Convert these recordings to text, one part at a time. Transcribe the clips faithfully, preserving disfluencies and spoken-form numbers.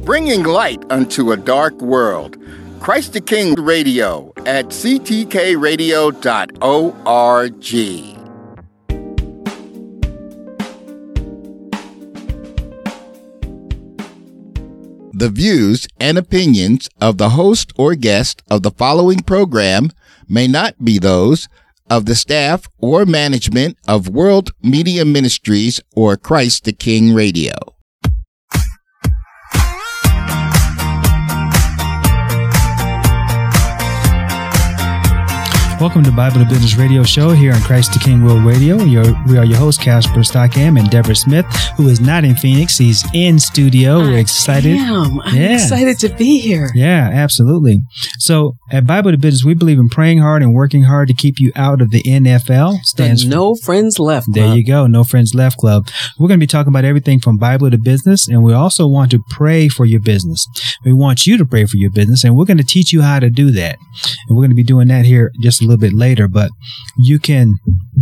bringing light unto a dark world. Christ the King Radio at c t k radio dot org. The views and opinions of the host or guest of the following program may not be those of the staff or management of World Media Ministries or Christ the King Radio. Welcome to Bible to Business Radio Show here on Christ the King World Radio. Your, we are your hosts, Casper Stockham and Deborah Smith, who is not in Phoenix. He's in studio. We're excited. I am. I'm yeah. excited to be here. Yeah, absolutely. So at Bible to Business, we believe in praying hard and working hard to keep you out of the N F L. Stands the No Friends Left Club. There you go. No Friends Left Club. We're going to be talking about everything from Bible to business, and we also want to pray for your business. We want you to pray for your business, and we're going to teach you how to do that. And we're going to be doing that here just a little bit later, but you can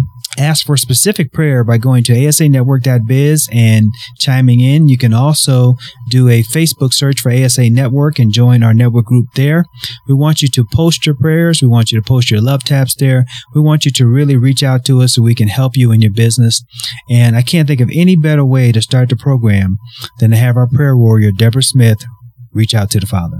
ask for specific prayer by going to a s a network dot biz and chiming in. You can also do a Facebook search for A S A Network and join our network group there. We want you to post your prayers. We want you to post your love taps there. We want you to really reach out to us so we can help you in your business. And I can't think of any better way to start the program than to have our prayer warrior, Deborah Smith, reach out to the Father.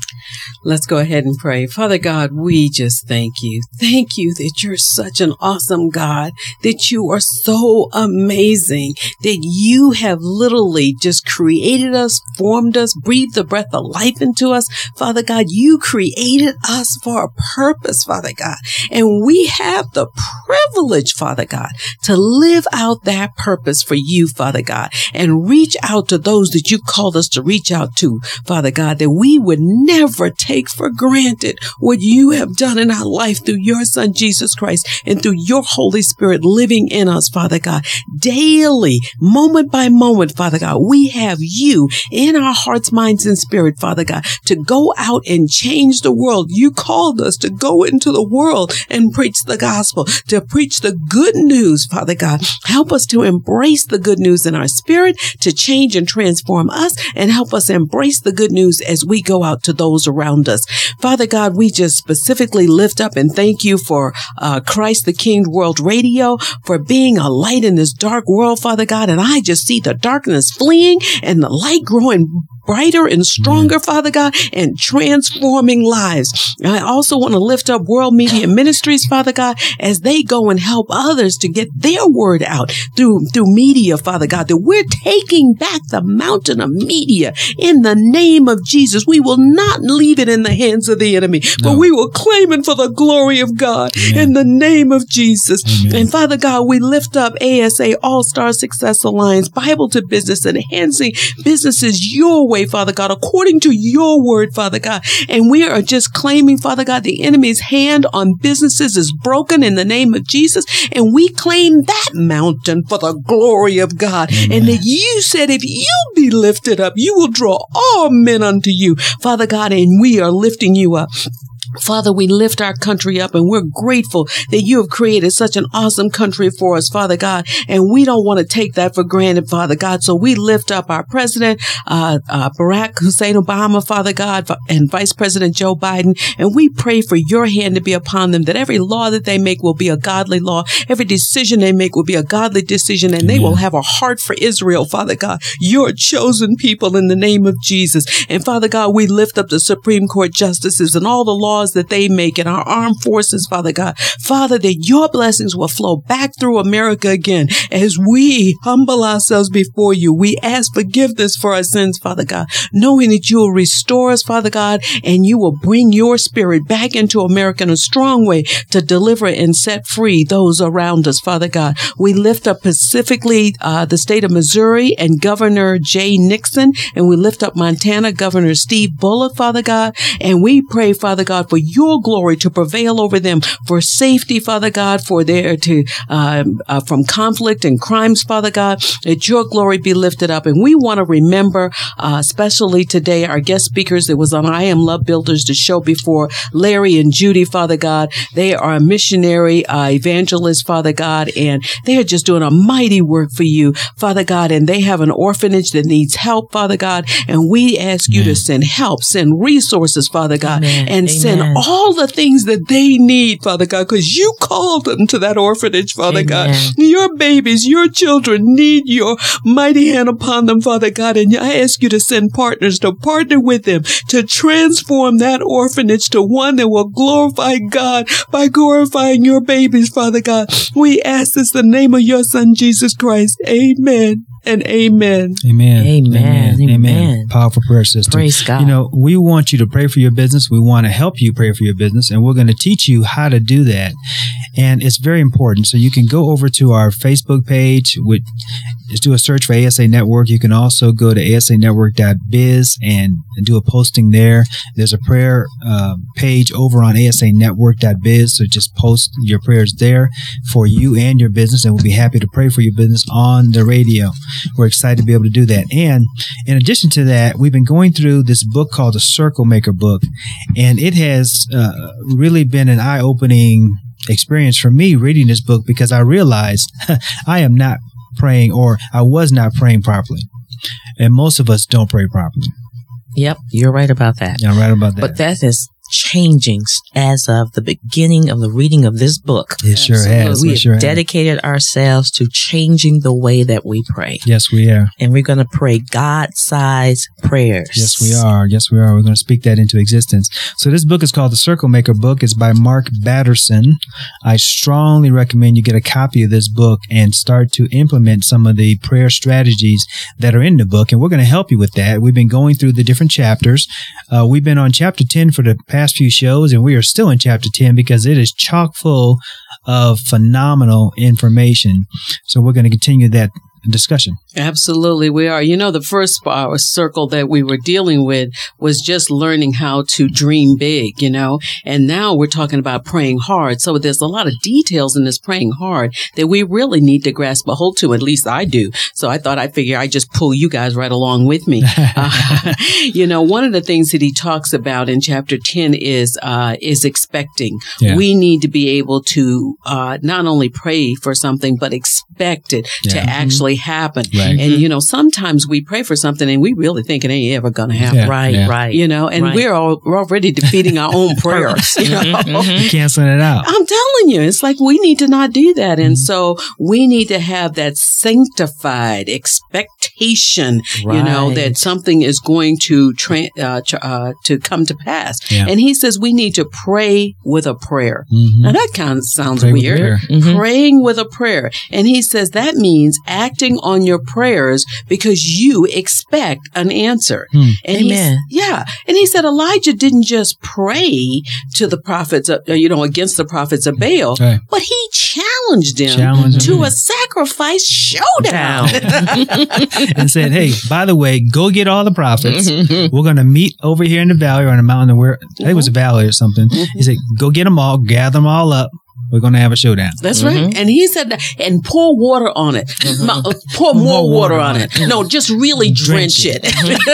Let's go ahead and pray. Father God, we just thank you. Thank you that you're such an awesome God, that you are so amazing, that you have literally just created us, formed us, breathed the breath of life into us. Father God, you created us for a purpose, Father God. And we have the privilege, Father God, to live out that purpose for you, Father God, and reach out to those that you called us to reach out to, Father God, that we would never take for granted what you have done in our life through your Son, Jesus Christ, and through your Holy Spirit living in us, Father God. Daily, moment by moment, Father God, we have you in our hearts, minds, and spirit, Father God, to go out and change the world. You called us to go into the world and preach the gospel, to preach the good news, Father God. Help us to embrace the good news in our spirit, to change and transform us, and help us embrace the good news as we go out to those around us. Father God, we just specifically lift up and thank you for uh, Christ the King World Radio, for being a light in this dark world, Father God. And I just see the darkness fleeing and the light growing brighter and stronger, Father God, and transforming lives. I also want to lift up World Media Ministries, Father God, as they go and help others to get their word out through, through media, Father God, that we're taking back the mountain of media in the name of Jesus. We will not leave it in the hands of the enemy, no. but we will claim it for the glory of God. Amen. In the name of Jesus. Amen. And Father God, we lift up A S A All-Star Success Alliance, Bible to Business, enhancing businesses your way, Father God, according to your word, Father God. And we are just claiming, Father God, the enemy's hand on businesses is broken in the name of Jesus. And we claim that mountain for the glory of God. Amen. And that you said, if you be lifted up, you will draw all men unto you, Father God, and we are lifting you up. Father, we lift our country up and we're grateful that you have created such an awesome country for us, Father God. And we don't want to take that for granted, Father God. So we lift up our president, uh, uh, Barack Hussein Obama, Father God, and Vice President Joe Biden. And we pray for your hand to be upon them, that every law that they make will be a godly law. Every decision they make will be a godly decision, and they will have a heart for Israel, Father God, your chosen people, in the name of Jesus. And Father God, we lift up the Supreme Court justices and all the laws that they make in our armed forces, Father God. Father, that your blessings will flow back through America again as we humble ourselves before you. We ask forgiveness for our sins, Father God, knowing that you will restore us, Father God, and you will bring your spirit back into America in a strong way to deliver and set free those around us, Father God. We lift up specifically uh, the state of Missouri and Governor Jay Nixon, and we lift up Montana, Governor Steve Bullock, Father God, and we pray, Father God, for your glory to prevail over them, for safety, Father God, for their to um, uh, from conflict and crimes, Father God, that your glory be lifted up. And we want to remember, uh, especially today, our guest speakers that was on I Am Love Builders, the show before, Larry and Judy, Father God. They are a missionary uh, evangelist, Father God, and they are just doing a mighty work for you, Father God. And they have an orphanage that needs help, Father God. And we ask you Amen. to send help, send resources, Father God, Amen. and Amen. send all the things that they need, Father God, because you called them to that orphanage, Father Amen. God. Your babies, your children need your mighty hand upon them, Father God. And I ask you to send partners to partner with them to transform that orphanage to one that will glorify God by glorifying your babies, Father God. We ask this in the name of your Son, Jesus Christ. Amen and amen. Amen. Amen. Amen. Powerful prayer, sister. Praise God. You know, we want you to pray for your business. We want to help you pray for your business, and we're going to teach you how to do that. And it's very important. So you can go over to our Facebook page, which just do a search for A S A Network. You can also go to A S A network dot biz and do a posting there. There's a prayer uh, page over on A S A network dot biz. So just post your prayers there for you and your business, and we'll be happy to pray for your business on the radio. We're excited to be able to do that. And in addition to that, we've been going through this book called the Circle Maker book, and it has uh, really been an eye-opening experience for me reading this book, because I realized I am not praying, or I was not praying properly. And most of us don't pray properly. Yep, you're right about that. Yeah, I'm right about that. But that is changing as of the beginning of the reading of this book. It sure has. We It have sure has. dedicated ourselves to changing the way that we pray. Yes, we are. And we're going to pray God-sized prayers. Yes, we are. Yes, we are. We're going to speak that into existence. So this book is called The Circle Maker book. It's by Mark Batterson. I strongly recommend you get a copy of this book and start to implement some of the prayer strategies that are in the book. And we're going to help you with that. We've been going through the different chapters. Uh, we've been on chapter ten for the past few shows, and we are still in chapter ten because it is chock full of phenomenal information. So we're going to continue that discussion. Absolutely, we are. You know, the first uh, circle that we were dealing with was just learning how to dream big, you know, and now we're talking about praying hard. So there's a lot of details in this praying hard that we really need to grasp a hold to. At least I do. So I thought I'd figure I'd just pull you guys right along with me. uh, you know, one of the things that he talks about in chapter ten is uh, is expecting. Yeah. We need to be able to uh, not only pray for something, but expect it Yeah. to actually happen. Right. And, you know, sometimes we pray for something and we really think it ain't ever going to happen. Yeah. Right, Yeah. right. You know, and Right. we're all, we're already defeating our own prayers. You know? Mhm. Canceling it out. I'm telling you, it's like we need to not do that. And so we need to have that sanctified expectation, you know, Right. that something is going to tra- uh, tr- uh, to come to pass. Yeah. And he says we need to pray with a prayer. Mhm. Now that kind of sounds Pray with weird. prayer. Mhm. Praying with a prayer. And he says that means acting on your prayers because you expect an answer. Hmm. And he's- Amen. yeah. And he said Elijah didn't just pray to the prophets, uh, you know, against the prophets of Baal, Right. but he challenged them Challenged to them. a sacrifice showdown. And said, hey, by the way, go get all the prophets. Mm-hmm. We're going to meet over here in the valley or in the mountain where I think it was a valley or something. He said, go get them all, gather them all up. We're going to have a showdown. That's right. And he said that, and pour water on it. Ma- uh, pour more, water, on it. No, just really drench, Drench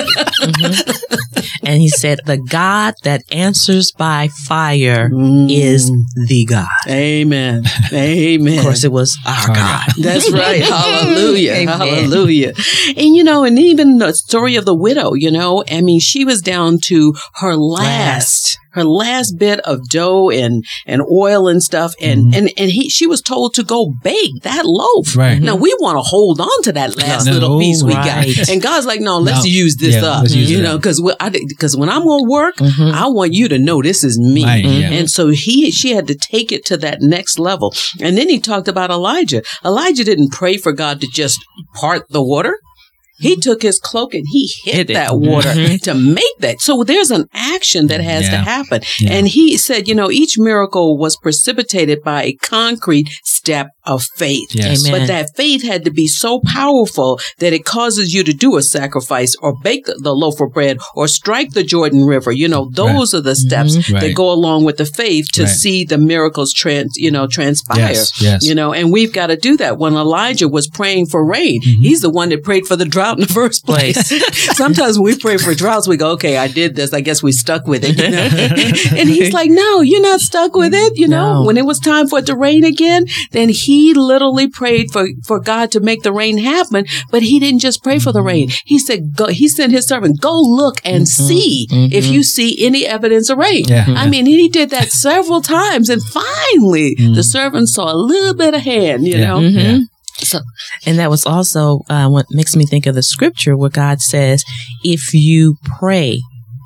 it. And he said, the God that answers by fire Mm. is the God. Amen. Amen. Of course, it was our Our God. That's right. Hallelujah. Amen. Hallelujah. And, you know, and even the story of the widow, you know, I mean, she was down to her last, her last bit of dough and, and oil and stuff. And, Mhm. and, and he, she was told to go bake that loaf. Right. Now we want to hold on to that last No, little piece we right. got. And God's like, no, let's No. use this Yeah, up. let's use You it know, up. cause I, cause when I'm going to work, Mhm. I want you to know this is me. Right, yeah. And so he, she had to take it to that next level. And then he talked about Elijah. Elijah didn't pray for God to just part the water. He took his cloak and he hit, Hit it. that water Mhm. to make that. So there's an action that has to Yeah. happen. Yeah. And he said, you know, each miracle was precipitated by a concrete step of faith. Yes. Amen. But that faith had to be so powerful that it causes you to do a sacrifice or bake the loaf of bread or strike the Jordan River. You know, those right. are the steps mm-hmm. that right. go along with the faith to right. see the miracles trans, you know, transpire. Yes. Yes. You know, and we've got to do that. When Elijah was praying for rain, mm-hmm. he's the one that prayed for the drought in the first place. Sometimes when we pray for droughts, we go, okay, I did this. I guess we stuck with it. You know? And he's like, no, you're not stuck with it. You know, no. when it was time for it to rain again, then he literally prayed for, for God to make the rain happen. But he didn't just pray for the rain. He said, go, he sent his servant, go look and mm-hmm. see mm-hmm. if you see any evidence of rain. Yeah. I mean, he did that several times. And finally, mm-hmm. the servant saw a little bit of hand, you yeah. know. Mm-hmm. Yeah. So, and that was also uh, what makes me think of the scripture where God says, if you pray,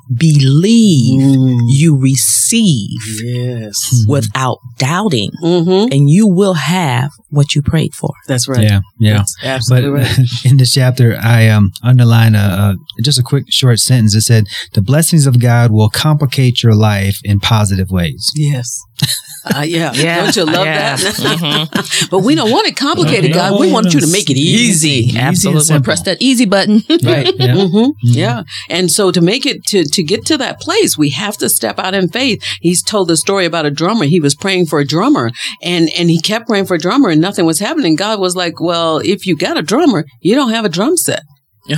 believe, mm. you receive yes. without doubting, mm-hmm. and you will have what you prayed for. That's right. Yeah, yeah. That's absolutely but right. In this chapter, I um underline a, a just a quick short sentence. It said, "The blessings of God will complicate your life in positive ways." Yes. Uh, yeah. yeah. Don't you love yeah. that? Mm-hmm. But we don't want it complicated, no, God. We no, want no. you to make it easy. Easy. Absolutely. and Press that easy button. Right. Yeah. Mm-hmm. Mm-hmm. Yeah. And so to make it, to, to get to that place, we have to step out in faith. He's told the story about a drummer. He was praying for a drummer and, and he kept praying for a drummer and nothing was happening. God was like, well, if you got a drummer, you don't have a drum set. You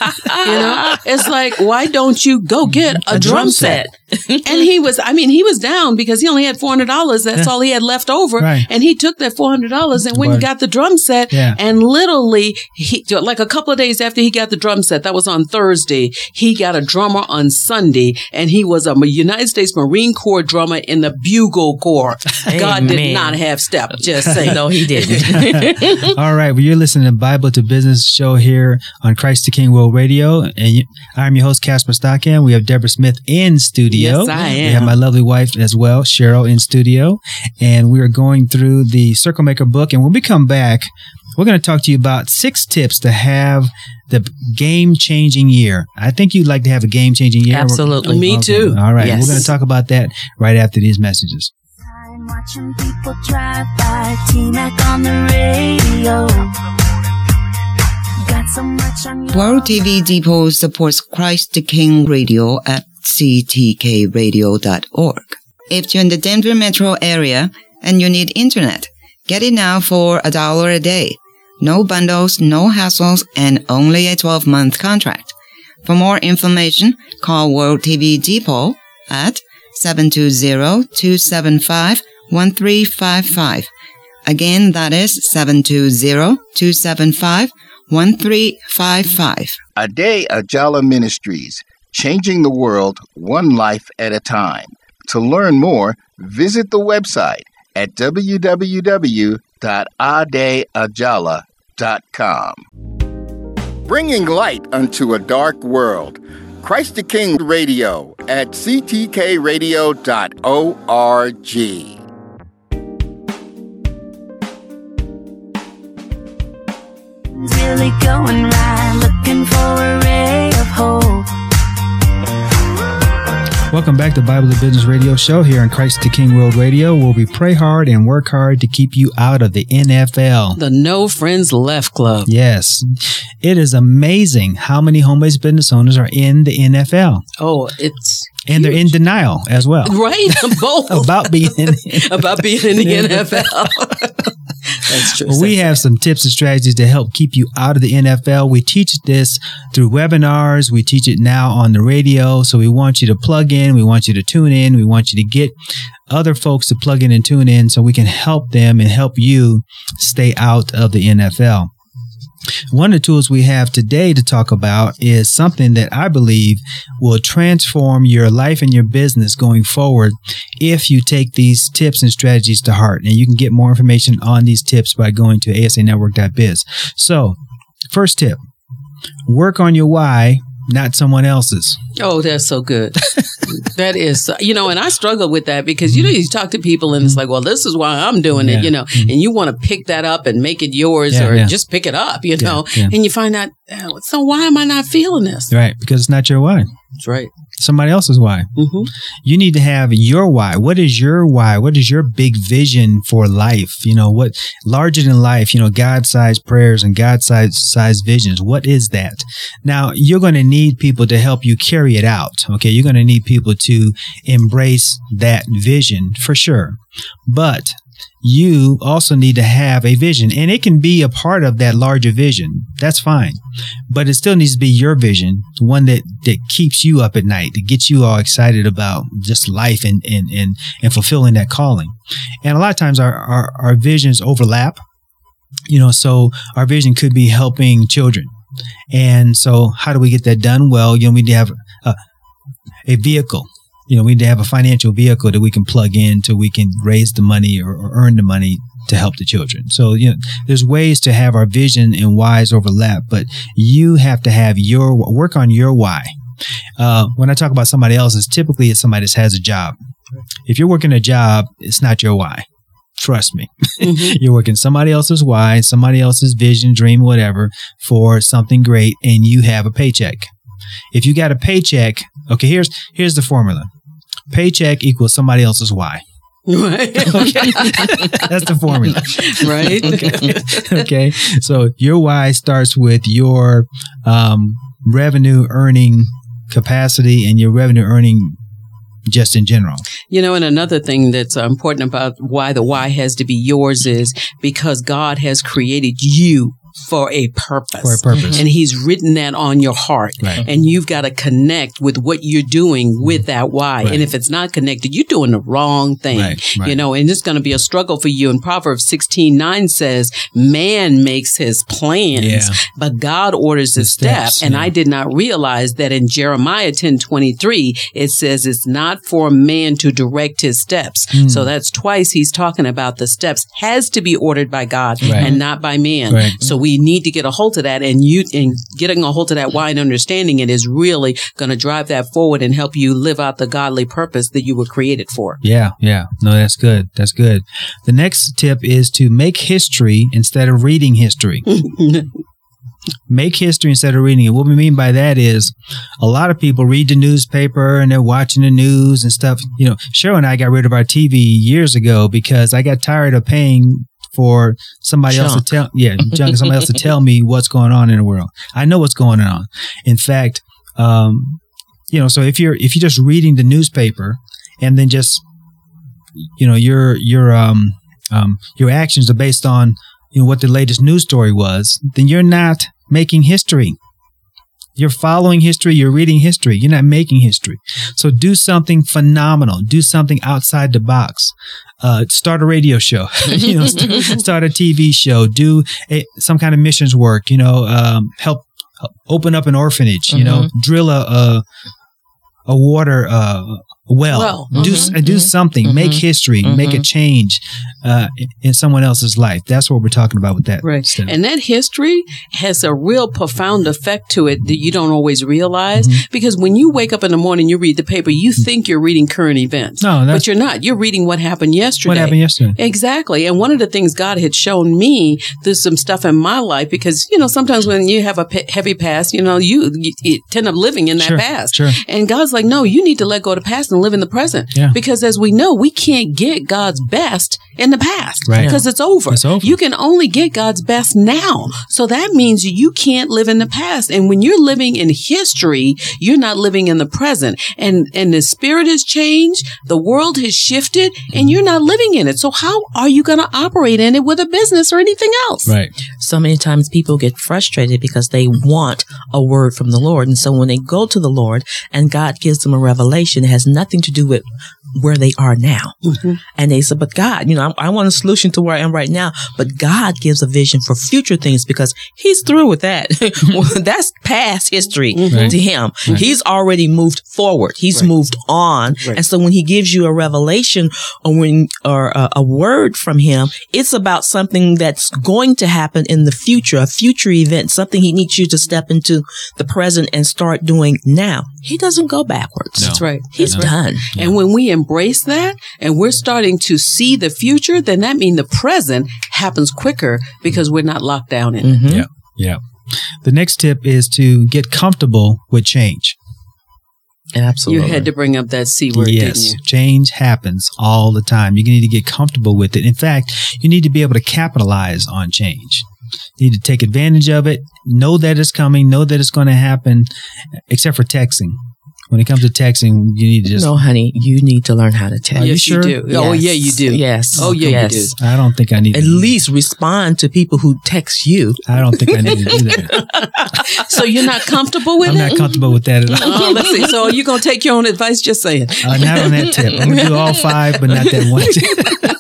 know, it's like, why don't you go get a, a drum, drum set? set? And he was, I mean, he was down because he only had four hundred dollars. That's all he had left over. Right. And he took that four hundred dollars and went and got the drum set. Yeah. And literally, he, like a couple of days after he got the drum set, that was on Thursday, he got a drummer on Sunday. And he was a United States Marine Corps drummer in the Bugle Corps. God did not have step, just saying. No, he didn't. All right. Well, you're listening to Bible to Business show here on Christ the King World Radio. And you, I'm your host, Casper Stockham. We have Deborah Smith in studio. Yes, I am. We have my lovely wife as well, Cheryl, in studio. And we are going through the Circle Maker book. And when we come back, we're going to talk to you about six tips to have the game-changing year. I think you'd like to have a game-changing year. Absolutely. Me okay. too. All right. Yes. We're going to talk about that right after these messages. Watching people drive by, T-Mac on the radio. Got so much on your World T V Depot supports Christ the King Radio at c t k radio dot org. If you're in the Denver metro area and you need internet, get it now for a dollar a day. No bundles, no hassles, and only a twelve-month contract. For more information, call World T V Depot at seven two zero, two seven five, one three five five. Again, that is seven two zero, two seven five, one three five five. Ade Ajala Ministries, changing the world one life at a time. To learn more, visit the website at w w w dot ade ajala dot com. Bringing light unto a dark world. Christ the King Radio at c t k radio dot org. really going right, looking for a ray of hope. Welcome back to Bible to Business Radio Show here on Christ the King World Radio, where we pray hard and work hard to keep you out of the N F L. The No Friends Left Club. Yes. It is amazing how many home-based business owners are in the N F L. Oh, it's And they're in denial as well. right. Both. About being in the about being in the N F L. That's true. Well, we have some tips and strategies to help keep you out of the N F L. We teach this through webinars. We teach it now on the radio. So we want you to plug in. We want you to tune in. We want you to get other folks to plug in and tune in so we can help them and help you stay out of the N F L. One of the tools we have today to talk about is something that I believe will transform your life and your business going forward if you take these tips and strategies to heart. And you can get more information on these tips by going to a s a network dot biz. So, first tip, work on your why, not someone else's. Oh, that's so good. That is, you know, and I struggle with that because, you know, you talk to people and it's like, well, this is why I'm doing Yeah. it, you know, and you want to pick that up and make it yours Yeah, or yeah. just pick it up, you Yeah, know, yeah. and you find out, oh, so why am I not feeling this? Right, because it's not your why. That's right. Somebody else's why. Mm-hmm. You need to have your why. What is your why? What is your big vision for life? You know, what larger than life, you know, God-sized prayers and God-sized sized visions. What is that? Now, you're going to need people to help you carry it out. Okay. You're going to need people to embrace that vision for sure. But you also need to have a vision, and it can be a part of that larger vision. That's fine. But it still needs to be your vision, one that, that keeps you up at night, that gets you all excited about just life and, and, and, and fulfilling that calling. And a lot of times our, our, our visions overlap, you know, so our vision could be helping children. And so how do we get that done? Well, you know, we need to have a, a vehicle. You know, we need to have a financial vehicle that we can plug in so we can raise the money or, or earn the money to help the children. So, you know, there's ways to have our vision and whys overlap, but you have to have your work on your why. Uh, when I talk about somebody else's, typically it's somebody that has a job. If you're working a job, it's not your why. Trust me. Mm-hmm. You're working somebody else's why, somebody else's vision, dream, whatever, for something great, and you have a paycheck. If you got a paycheck, okay, here's here's the formula. Paycheck equals somebody else's why. Right. Okay. That's the formula. Right. Okay. Okay. So your why starts with your um, revenue earning capacity and your revenue earning just in general. You know, and another thing that's uh, important about why the why has to be yours is because God has created you for a purpose. For a purpose. And he's written that on your heart. Right. And you've got to connect with what you're doing with that why. Right. And if it's not connected, you're doing the wrong thing. Right. Right. You know, and it's going to be a struggle for you. And Proverbs sixteen nine says, man makes his plans, Yeah. but God orders his steps, step. And yeah. I did not realize that in Jeremiah ten twenty-three, it says it's not for a man to direct his steps. Mm. So that's twice he's talking about the steps has to be ordered by God Right. and not by man. Right. So we need to get a hold of that, and you and getting a hold of that why and understanding it is really going to drive that forward and help you live out the godly purpose that you were created for. Yeah, yeah. No, that's good. That's good. The next tip is to make history instead of reading history. Make history instead of reading it. What we mean by that is a lot of people read the newspaper and they're watching the news and stuff. You know, Cheryl and I got rid of our T V years ago because I got tired of paying for somebody Junk. else to tell, yeah, junk, somebody else to tell me what's going on in the world. I know what's going on. In fact, um, you know, so if you're, if you're just reading the newspaper and then just, you know, your, your, um, um, your actions are based on, you know, what the latest news story was, then you're not making history. You're following history. You're reading history. You're not making history. So do something phenomenal. Do something outside the box. Uh, start a radio show, you know, start, start a T V show, do a, some kind of missions work, you know, um, help, help open up an orphanage, you mm-hmm. know, drill a, a, a water, uh, well, well do, mm-hmm. do something, mm-hmm. make history, mm-hmm. make a change, uh, in someone else's life. That's what we're talking about with that. Right. stuff. And that history has a real profound effect to it that you don't always realize mm-hmm. because when you wake up in the morning, you read the paper, you think you're reading current events, no, but you're not. You're reading what happened yesterday. What happened yesterday. Exactly. And one of the things God had shown me, there's some stuff in my life because, you know, sometimes when you have a pe- heavy past, you know, you, you, you tend up living in that sure, past. Sure. And God's like, no, you need to let go of the past and live in the present. Yeah. Because as we know, we can't get God's best in the past right. because it's over. It's over. You can only get God's best now. So that means you can't live in the past. And when you're living in history, you're not living in the present. And, and the spirit has changed. The world has shifted and you're not living in it. So how are you going to operate in it with a business or anything else? Right. So many times people get frustrated because they want a word from the Lord. And so when they go to the Lord and God gives them a revelation, it has nothing to do with where they are now. Mm-hmm. And they said, but God, you know, I, I want a solution to where I am right now, but God gives a vision for future things because he's through with that. Well, that's past history mm-hmm. to him. Right. He's already moved forward. He's right. moved on. Right. And so when he gives you a revelation or when, or a, a word from him, it's about something that's going to happen in the future, a future event, something he needs you to step into the present and start doing now. He doesn't go backwards. No. That's right. He's That's done. Right. Yeah. And when we embrace that and we're starting to see the future, then that means the present happens quicker because we're not locked down in Mm-hmm. it. Yeah. Yeah. The next tip is to get comfortable with change. Absolutely. You had to bring up that C word, Yes, didn't you? change happens all the time. You need to get comfortable with it. In fact, you need to be able to capitalize on change. You need to take advantage of it, know that it's coming, know that it's going to happen, except for texting. When it comes to texting, you need to just... No, honey, you need to learn how to text. Are you Yes, sure? you do. Oh, Yes. yeah, you do. Yes. Oh, yeah, yes. you do. I don't think I need At to... least respond to people who text you. I don't think I need to do that. So you're not comfortable with I'm it? not comfortable with that at all. Oh, let's see. So are you going to take your own advice? Just saying. Uh, not on that tip. I'm going to do all five, but not that one tip.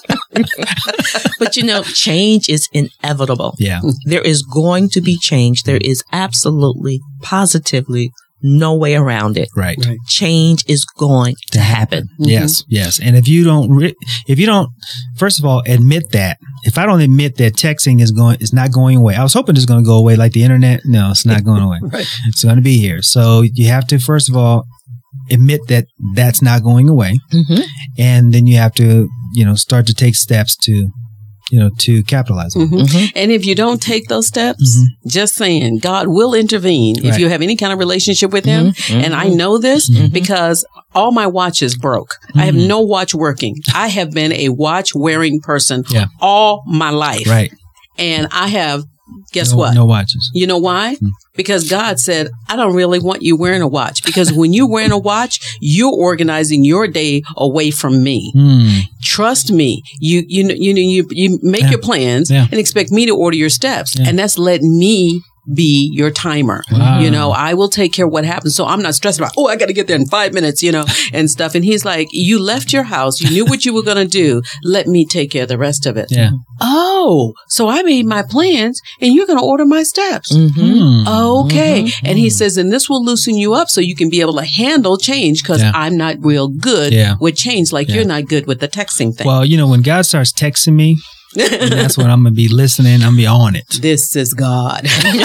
But you know, change is inevitable. Yeah. There is going to be change. There is absolutely, positively no way around it. Right. Right. Change is going to happen. Yes, yes. And if you don't, re- if you don't, first of all, admit that. If I don't admit that texting is going, is not going away. I was hoping it's going to go away like the internet. No, it's not going away. Right. It's going to be here. So you have to, first of all, admit that that's not going away. Mm-hmm. And then you have to, you know, start to take steps to, you know, to capitalize on it. Mhm. Mm-hmm. And if you don't take those steps, Mhm. just saying, God will intervene if Right. you have any kind of relationship with Him. Mhm. And I know this Mhm. because all my watches broke. I have no watch working. I have been a watch wearing person Yeah. all my life. Right. And I have, guess no, what? No watches. You know why? Hmm. Because God said, I don't really want you wearing a watch. Because when you're wearing a watch, you're organizing your day away from me. Hmm. Trust me. You you know you know you you make Yeah. your plans Yeah. and expect me to order your steps, Yeah. and that's letting me be your timer. Wow. You know, I will take care of what happens. So I'm not stressed about, oh, I got to get there in five minutes, you know, and stuff. And He's like, you left your house. You knew what you were going to do. Let me take care of the rest of it. Yeah. Oh, so I made my plans and you're going to order my steps. Mm-hmm. Hmm. Okay. Mhm. And He says, and this will loosen you up so you can be able to handle change because Yeah. I'm not real good Yeah. with change like Yeah. you're not good with the texting thing. Well, you know, when God starts texting me, that's when I'm going to be listening. I'm going to be on it. This is God.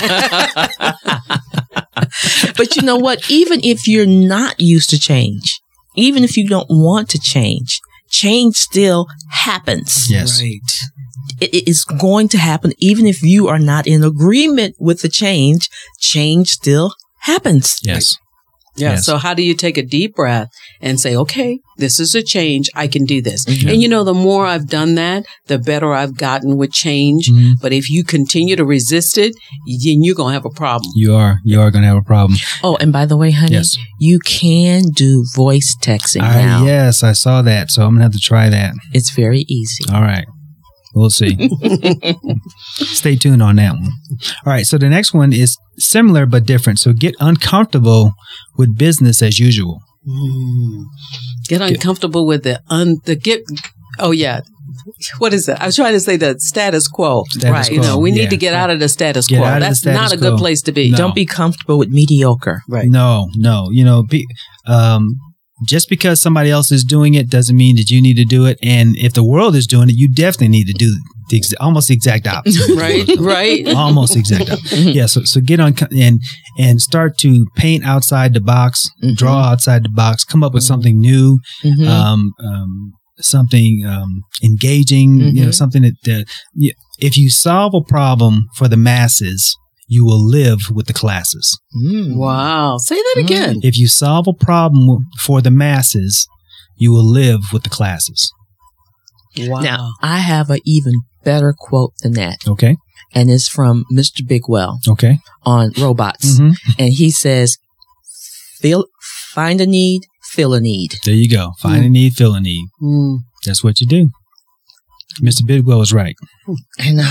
But you know what? Even if you're not used to change, even if you don't want to change, change still happens. Yes. Right. It, it is going to happen even if you are not in agreement with the change. Change still happens. Yes. Yeah. Yes. So how do you take a deep breath and say, okay, this is a change. I can do this. Mhm. And you know, the more I've done that, the better I've gotten with change. Mhm. But if you continue to resist it, then you're going to have a problem. You are. You are going to have a problem. Oh, and by the way, honey, Yes. you can do voice texting I, now. yes, I saw that. So I'm going to have to try that. It's very easy. All right. We'll see. Stay tuned on that one. All right. So the next one is similar but different. So get uncomfortable with business as usual. Mm. Get uncomfortable with the un the get. Oh yeah, what is that? I was trying to say the status quo. Status right. You quo, know, we yeah. need to get out of the status Get quo. out of the That's status not a quo. good place to be. No. Don't be comfortable with mediocre. Right. No, no. You know, be, um, just because somebody else is doing it doesn't mean that you need to do it. And if the world is doing it, you definitely need to do the ex- almost the exact opposite. Right. Right. Almost exact opposite. Yeah. So, so get on co- and and start to paint outside the box, Mhm. draw outside the box, come up with something new, Mhm. um, um, something um, engaging. You know, Mhm. something that uh, y- if you solve a problem for the masses, you will live with the classes. Mm. Wow. Say that again. If you solve a problem for the masses, you will live with the classes. Wow. Now, I have an even better quote than that, Okay. and it's from Mister Bigwell Okay. on robots. hmm And he says, "Feel, find a need, fill a need." There you go. Find a need, fill a need. Mm. That's what you do. Mister Bidwell was right. I know.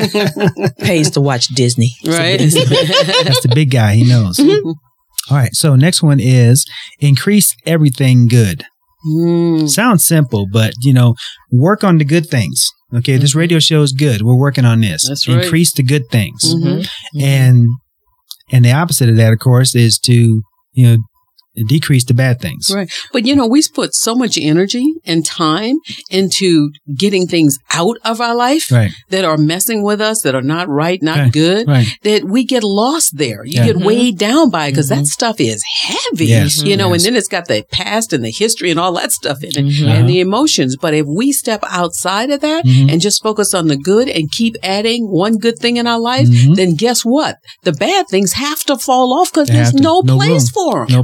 Pays to watch Disney. Right. That's the big guy. He knows. All right. So next one is increase everything good. Mm. Sounds simple, but you know, work on the good things. Okay. This radio show is good. We're working on this. That's right. Increase the good things. Mhm. And, and the opposite of that, of course, is to, you know, decrease the bad things. Right. But you know, we put so much energy and time into getting things out of our life Right. that are messing with us, that are not right, not Right. good, Right. that we get lost there. You Yeah. get Mhm. weighed down by it because Mhm. that stuff is heavy, Yes. you know, Yes. and then it's got the past and the history and all that stuff in it Mhm. Uh-huh. and the emotions. But if we step outside of that Mhm. and just focus on the good and keep adding one good thing in our life, Mhm. then guess what? The bad things have to fall off because They there's have to. no, No place room. for them. No Well, place not for 'em.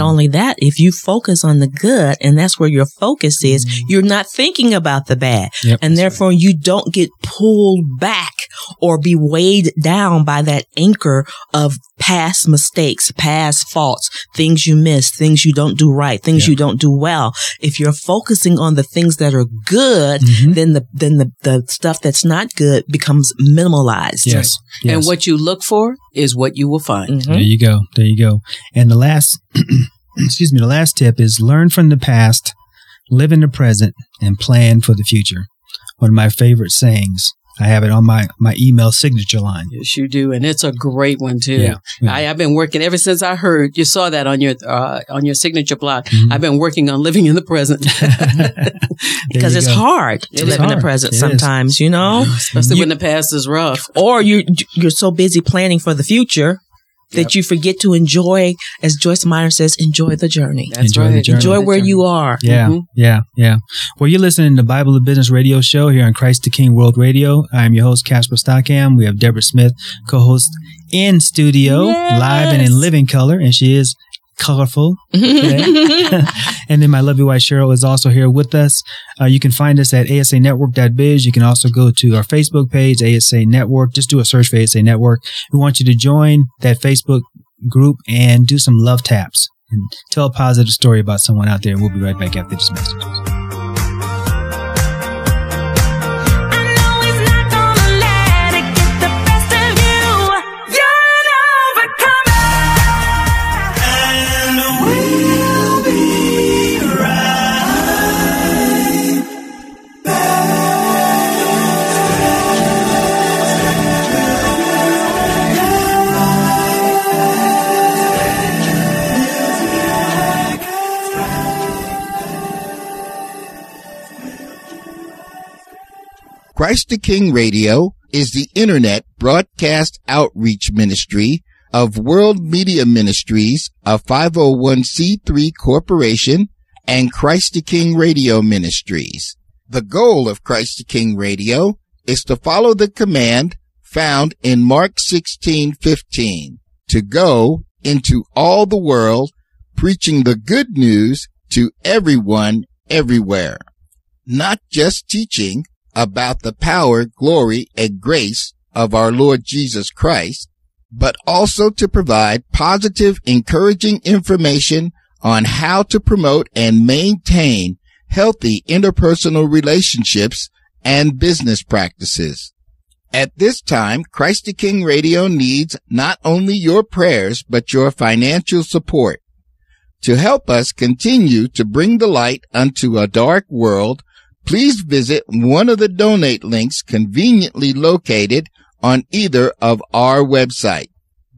only that, if you focus on the good and that's where your focus is, mm-hmm. you're not thinking about the bad. Yep, and therefore right. you don't get pulled back or be weighed down by that anchor of past mistakes, past faults, things you missed, things you don't do right, things yep. you don't do well. If you're focusing on the things that are good, mm-hmm. then the then the, the stuff that's not good becomes minimalized. Yes. yes. And what you look for is what you will find. Mm-hmm. There you go. There you go. And the last, excuse me, the last tip is learn from the past, live in the present, and plan for the future. One of my favorite sayings. I have it on my, my email signature line. Yes, you do. And it's a great one, too. Yeah, yeah. I, I've been working ever since I heard you saw that on your uh, on your signature block. Mm-hmm. I've been working on living in the present. Because it's go. hard to it live in the present it sometimes, is. you know? Especially you, when the past is rough. Or you, you're so busy planning for the future that yep. you forget to enjoy, as Joyce Meyer says, enjoy the journey. That's enjoy right. The journey. Enjoy where you are. Yeah, mm-hmm. yeah, yeah. Well, you're listening to Bible and Business Radio Show here on Christ the King World Radio. I'm your host, Casper Stockham. We have Deborah Smith, co-host in studio, yes. live and in living color, and she is colorful. And then my lovely wife Cheryl is also here with us. Uh, you can find us at A S A network dot biz. You can also go to our Facebook page, A S A Network. Just do a search for A S A Network. We want you to join that Facebook group and do some love taps and tell a positive story about someone out there. We'll be right back after this message. Christ the King Radio is the Internet broadcast outreach ministry of World Media Ministries, a five oh one c three corporation, and Christ the King Radio Ministries. The goal of Christ the King Radio is to follow the command found in Mark sixteen fifteen, to go into all the world, preaching the good news to everyone, everywhere. Not just teaching about the power, glory, and grace of our Lord Jesus Christ, but also to provide positive, encouraging information on how to promote and maintain healthy interpersonal relationships and business practices. At this time, Christ the King Radio needs not only your prayers, but your financial support. To help us continue to bring the light unto a dark world, please visit one of the donate links conveniently located on either of our websites,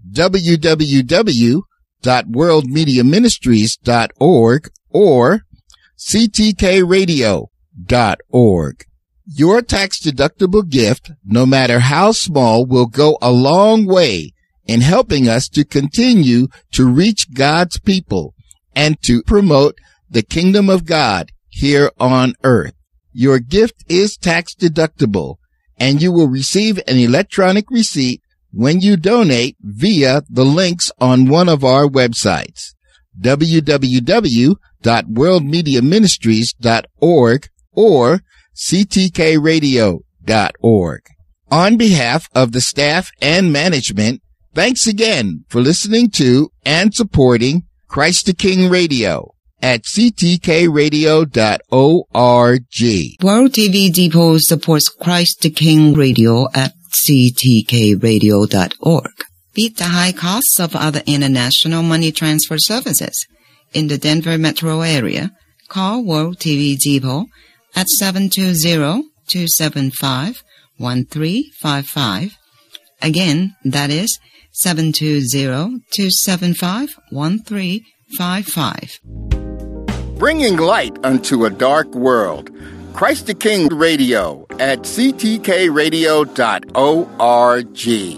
w w w dot world media ministries dot org or c t k radio dot org. Your tax-deductible gift, no matter how small, will go a long way in helping us to continue to reach God's people and to promote the kingdom of God here on earth. Your gift is tax-deductible, and you will receive an electronic receipt when you donate via the links on one of our websites, w w w dot world media ministries dot org or c t k radio dot org. On behalf of the staff and management, thanks again for listening to and supporting Christ the King Radio at c t k radio dot org. World T V Depot supports Christ the King Radio at c t k radio dot org. Beat the high costs of other international money transfer services. In the Denver metro area, call World T V Depot at seven two zero, two seven five, one three five five. Again, that is seven two zero, two seven five, one three five five. Bringing light unto a dark world. Christ the King Radio at c t k radio dot org.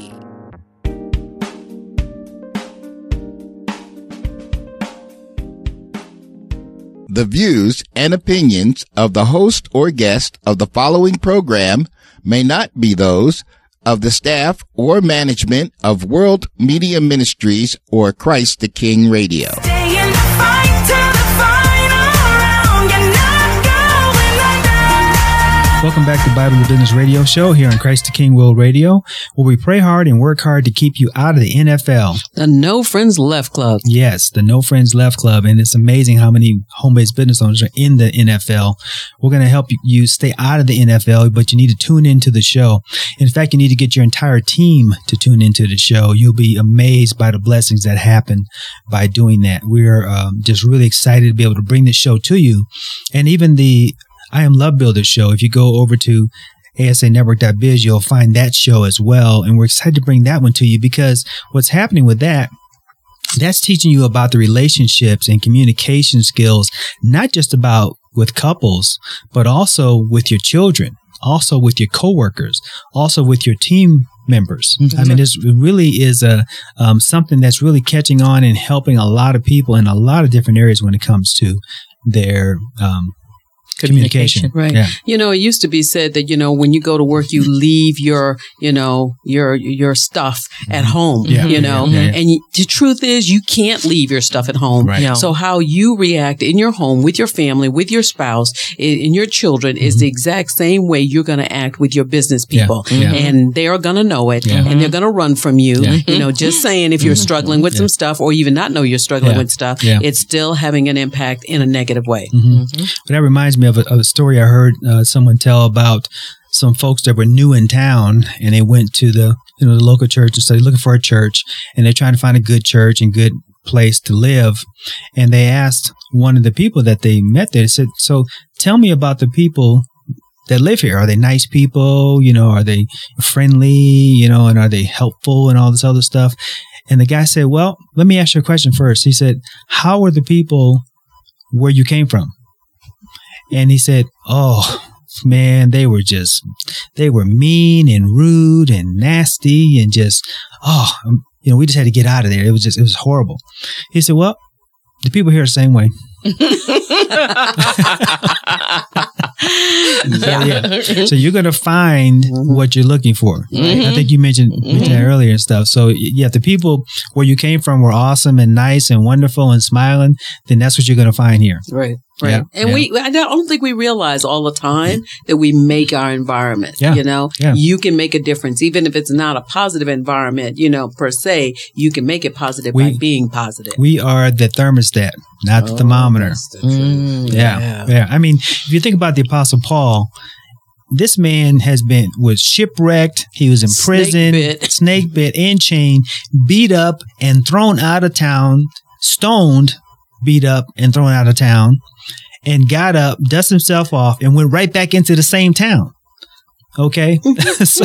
The views and opinions of the host or guest of the following program may not be those of the staff or management of World Media Ministries or Christ the King Radio. fight to the final round. You're not going under. Welcome back to Bible the Business Radio Show here on Christ the King World Radio, where we pray hard and work hard to keep you out of the N F L. The No Friends Left Club. Yes, the No Friends Left Club. And it's amazing how many home-based business owners are in the N F L. We're going to help you stay out of the N F L, but you need to tune into the show. In fact, you need to get your entire team to tune into the show. You'll be amazed by the blessings that happen by doing that. We're um, just really excited to be able to bring this show to you. And even the I Am Love Builder show, if you go over to A S A network dot biz, you'll find that show as well. And we're excited to bring that one to you because what's happening with that, that's teaching you about the relationships and communication skills, not just about with couples, but also with your children, also with your coworkers, also with your team members. Mm-hmm. I mean, this really is a um, something that's really catching on and helping a lot of people in a lot of different areas when it comes to their um communication. Right. Yeah. You know, it used to be said that, you know, when you go to work, you leave your, you know, your, your stuff at home, Yeah. you know, Yeah. Yeah. and y- the truth is you can't leave your stuff at home. Right. No. So how you react in your home with your family, with your spouse, i- and your children is the exact same way you're going to act with your business Yeah. people. Yeah. And they are going to know it Yeah. and they're going to run from you. Yeah. You know, just saying if you're struggling with Yeah. some stuff or even not know you're struggling Yeah. with stuff, Yeah. it's still having an impact in a negative way. Mhm. But that reminds me of a, of a story I heard uh, someone tell about some folks that were new in town, and they went to the you know the local church and started looking for a church, and they're trying to find a good church and good place to live. And they asked one of the people that they met there, they said, "So tell me about the people that live here. Are they nice people? You know, are they friendly? You know, and are they helpful and all this other stuff?" And the guy said, "Well, let me ask you a question first." He said, "How are the people where you came from?" And he said, "Oh, man, they were just, they were mean and rude and nasty and just, oh, um, you know, we just had to get out of there. It was just, it was horrible." He said, "Well, the people here are the same way." So, yeah. So you're going to find what you're looking for. Right? I think you mentioned, mentioned that earlier and stuff. So yeah, if the people where you came from were awesome and nice and wonderful and smiling, then that's what you're going to find here. Right. Right. Yeah, and yeah. we, I don't think we realize all the time that we make our environment, Yeah, you know, yeah. you can make a difference. Even if it's not a positive environment, you know, per se, you can make it positive We- by being positive. We are the thermostat, not the Oh, thermometer. that's the truth. Mm. Yeah, yeah. I mean, if you think about the Apostle Paul, this man has been was shipwrecked. He was in Snake prison, bit. snake bit, and chained, beat up and thrown out of town, stoned, beat up and thrown out of town, and got up, dusted himself off, and went right back into the same town. Okay, so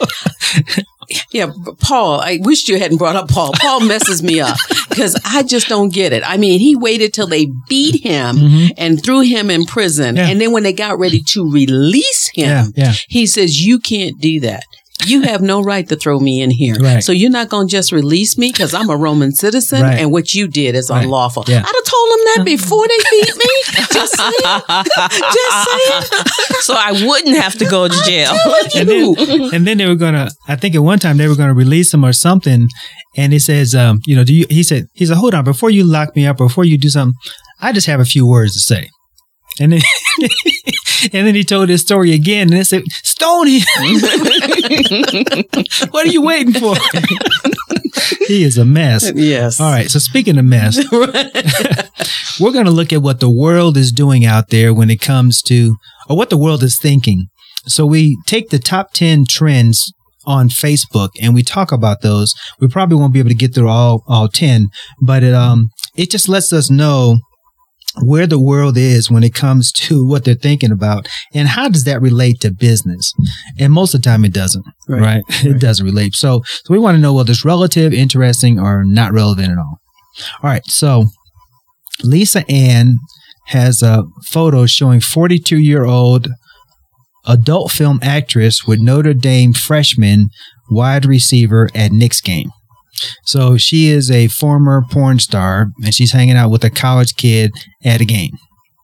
Yeah, but Paul, I wish you hadn't brought up Paul. Paul messes me up because I just don't get it. I mean, he waited till they beat him Mhm. and threw him in prison. Yeah. And then when they got ready to release him, yeah, yeah. he says, "You can't do that. You have no right to throw me in here. Right. So you're not going to just release me because I'm a Roman citizen Right. and what you did is Right. unlawful." Yeah. I'd have told them that before they beat me. Just saying. Just saying. So I wouldn't have to go to jail. And then, and then they were gonna. I think at one time they were gonna release him or something. And he says, um, you know, do you? He said, he said, hold on, before you lock me up, or before you do something, I just have a few words to say. And then, and then he told his story again, and they said, "Stone him." What are you waiting for? He is a mess. Yes. All right. So speaking of mess, we're going to look at what the world is doing out there when it comes to, or what the world is thinking. So we take the top ten trends on Facebook and we talk about those. We probably won't be able to get through all, all ten, but it, um, it just lets us know where the world is when it comes to what they're thinking about and how does that relate to business. And most of the time it doesn't, right? Right. It doesn't relate. So, so we want to know whether it's relative, interesting, or not relevant at all. All right. So Lisa Ann has a photo showing forty-two year old adult film actress with Notre Dame freshman wide receiver at Knicks game. So she is a former porn star and she's hanging out with a college kid at a game.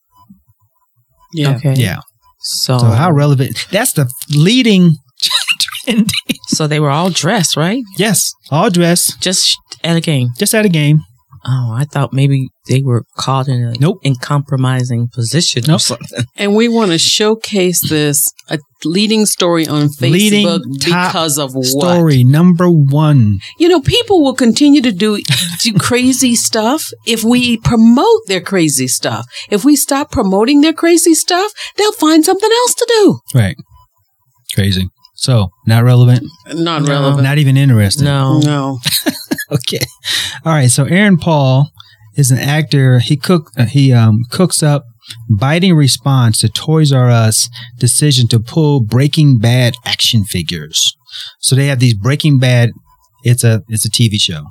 Yeah. Okay. Yeah. So, So how relevant? That's the leading trend. so they were all dressed, right? Yes. All dressed, Just at a game. just at a game. Oh, I thought maybe they were caught in a Nope. in compromising position or Nope. something. And we want to showcase this a leading story on Leading Facebook top because of what? Story number one. You know, people will continue to do, do crazy stuff if we promote their crazy stuff. If we stop promoting their crazy stuff, they'll find something else to do. Right. Crazy. So, not relevant, Not No. relevant. not even interesting. No. No. Okay. All right. So Aaron Paul is an actor. He cook uh, he um cooks up biting response to Toys R Us decision to pull Breaking Bad action figures. So they have these Breaking Bad. It's a it's a T V show,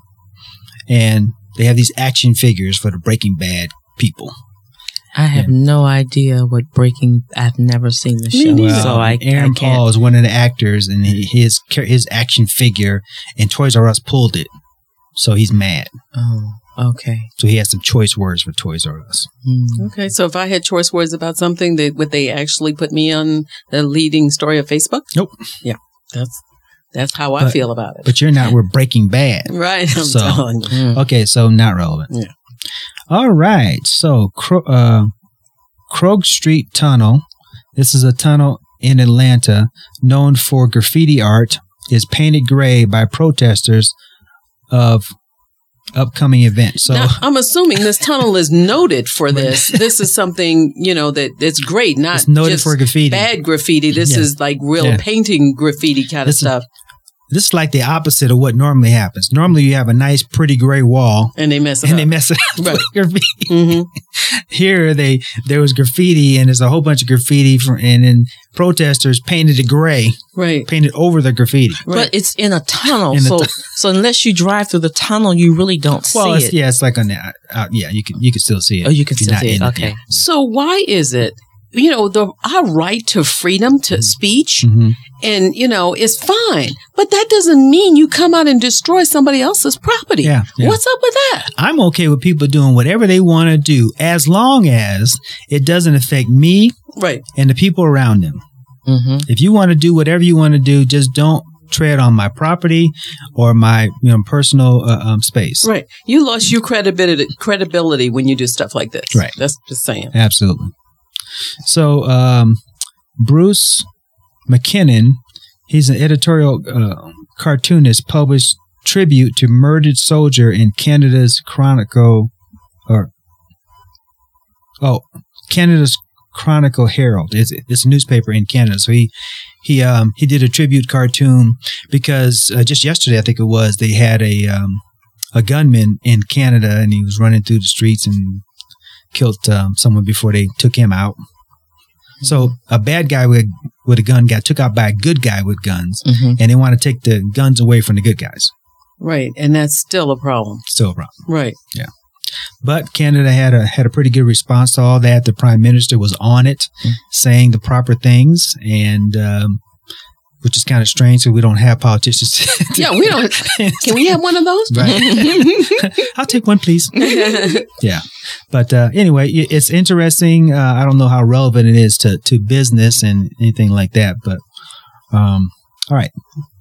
and they have these action figures for the Breaking Bad people. I have no idea what Breaking. I've never seen the show, neither. so I, Aaron I can't. Paul is one of the actors, and he, his his action figure, and Toys R Us pulled it, so he's mad. Oh, okay. So he has some choice words for Toys R Us. Hmm. Okay, so if I had choice words about something, they, would they actually put me on the leading story of Facebook? Nope. Yeah, that's that's how I But- feel about it. But you're not. We're Breaking Bad. Right, I'm So- telling you. Hmm. Okay, so not relevant. Yeah. All right. So, Cro- uh, Krog Street Tunnel. This is a tunnel in Atlanta known for graffiti art. Is painted gray by protesters of upcoming events. So, Now, I'm assuming this tunnel is noted for this. This is something, you know, that it's great, not it's noted just for graffiti. bad graffiti. This Yeah. is like real Yeah. painting graffiti kind This is- of stuff. This is like the opposite of what normally happens. Normally, you have a nice, pretty gray wall, And they mess it and up. they mess it up Right. with graffiti. hmm Here, they there was graffiti, and there's a whole bunch of graffiti, from, and then protesters painted it gray, Right. painted over the graffiti. Right. But it's in a tunnel, In the so tu- so unless you drive through the tunnel, you really don't Well, see it's, it. yeah, it's like on the out, out- yeah, you can you can still see it. Oh, you can if you're still not see it. in Okay. So why is it, you know, the our right to freedom to speech Mhm. and, you know, is fine, but that doesn't mean you come out and destroy somebody else's property. Yeah, yeah. What's up with that? I'm okay with people doing whatever they want to do as long as it doesn't affect me Right. and the people around them. Mm-hmm. If you want to do whatever you want to do, just don't tread on my property or my you know personal uh, um, space. Right. You lost your credibility credibility when you do stuff like this. Right. That's just saying. Absolutely. So, um, Bruce McKinnon, he's an editorial uh, cartoonist, published tribute to murdered soldier in Canada's Chronicle, or oh, Canada's Chronicle Herald. It's, it's a newspaper in Canada. So he he um he did a tribute cartoon because uh, just yesterday, I think it was, they had a um a gunman in Canada, and he was running through the streets and killed um, someone before they took him out. So a bad guy with with a gun got took out by a good guy with guns, Mm-hmm. and they want to take the guns away from the good guys. Right. And that's still a problem. Still a problem. Right. But Canada had a had a pretty good response to all that. The prime minister was on it, Mm. saying the proper things, and um, which is kind of strange. So we don't have politicians. to- Yeah, we don't. Can we have one of those? Right. I'll take one, please. Yeah. But uh, anyway, i- it's interesting. Uh, I don't know how relevant it is to, to business and anything like that. But um, all right.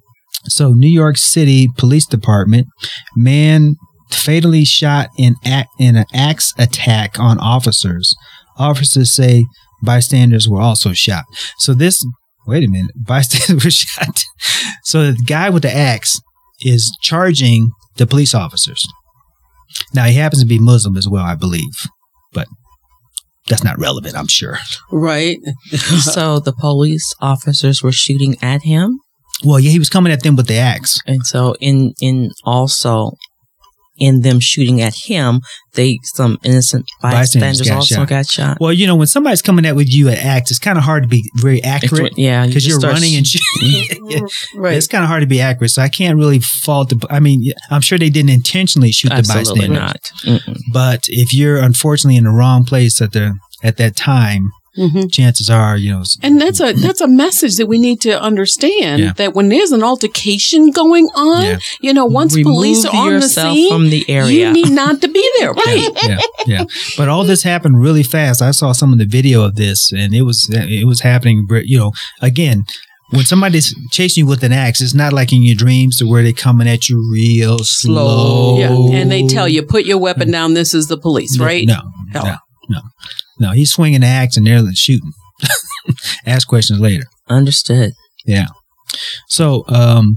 So New York City Police Department, man fatally shot in, ac- in an axe attack on officers. Officers say bystanders were also shot. So this, wait a minute, bystanders were shot. So the guy with the axe is charging the police officers. Now, he happens to be Muslim as well, I believe, but that's not relevant, I'm sure. Right. So the police officers were shooting at him, Well, yeah, he was coming at them with the axe. and so in in also in them shooting at him, they some innocent Bystanders bystanders got also shot. got shot. Well, you know, when somebody's coming at with you at axe, it's kind of hard to be very accurate Yeah, because you you're just start running and sh- shooting. Yeah. Right. It's kind of hard to be accurate, so I can't really fault the. I mean, I'm sure they didn't intentionally shoot the Absolutely bystanders, not. Mm-mm. but if you're unfortunately in the wrong place at the at that time, hmm chances are, you know, s- And that's a that's a message that we need to understand, Yeah. that when there's an altercation going on, Yeah. you know, once police Remove are on the yourself scene, from the area. you need not to be there. Right. yeah, yeah. But all this happened really fast. I saw some of the video of this, and it was it was happening. You know, again, when somebody's chasing you with an axe, it's not like in your dreams to where they're coming at you real slow. Yeah, and they tell you, put your weapon down. This is the police, right? No, No. no, no, no. He's swinging the axe and they're shooting. Ask questions later. Understood. Yeah. So, um,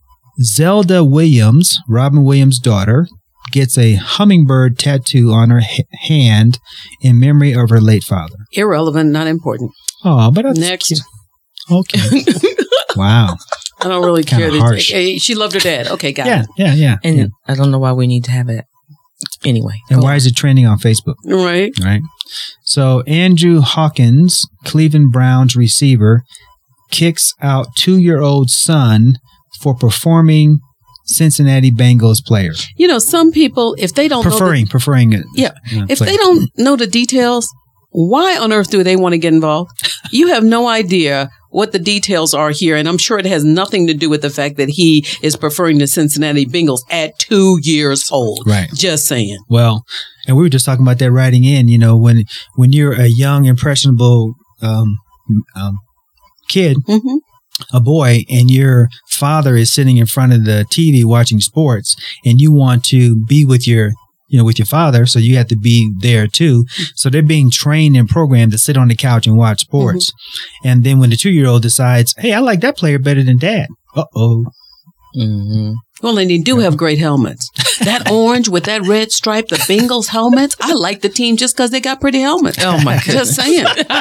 Zelda Williams, Robin Williams' daughter, gets a hummingbird tattoo on her h- hand in memory of her late father. Irrelevant, not important. Oh, but that's Next. cute. Okay. Wow. I don't really Kinda care. that- harsh. Hey, she loved her dad. Okay, got Yeah, it. yeah, yeah. And yeah. I don't know why we need to have it. Anyway. And go why on. is it trending on Facebook? Right. Right. So Andrew Hawkins, Cleveland Browns receiver, kicks out two-year-old son for performing Cincinnati Bengals player. You know, some people, if they don't know Preferring, preferring it. Yeah. uh, If player. they don't know the details, why on earth do they want to get involved? You have no idea what the details are here. And I'm sure it has nothing to do with the fact that he is preferring the Cincinnati Bengals at two years old. Right. Just saying. Well, and we were just talking about that writing in, you know, when when you're a young, impressionable um, um, kid, Mm-hmm. a boy, and your father is sitting in front of the T V watching sports, and you want to be with your, you know, with your father, so you have to be there too. So they're being trained and programmed to sit on the couch and watch sports. Mm-hmm. And then when the two-year-old decides, hey, I like that player better than dad. Uh-oh. Mm-hmm. Well, and they do have great helmets. That orange with that red stripe, the Bengals helmets. I like the team just because they got pretty helmets. Oh, my goodness. Just saying.